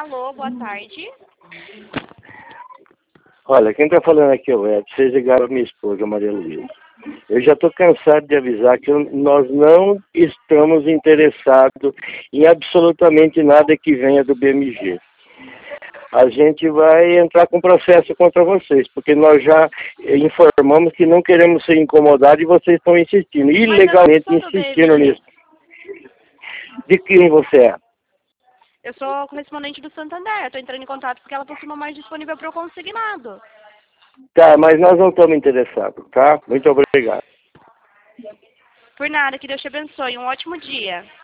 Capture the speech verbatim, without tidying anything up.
Alô, boa tarde. Olha, quem está falando aqui é o Edson. Vocês ligaram a minha esposa, Maria Luísa. Eu já estou cansado de avisar que eu- nós não estamos interessados em absolutamente nada que venha do B M G. A gente vai entrar com processo contra vocês, porque nós já informamos que não queremos ser incomodados e vocês estão insistindo, ilegalmente Mas eu não sou do insistindo B M G. nisso. De quem você é? Eu sou correspondente do Santander. Eu tô entrando em contato porque ela possui uma mais disponível para o consignado. Tá, mas nós não estamos interessados, tá? Muito obrigado. Por nada, que Deus te abençoe. Um ótimo dia.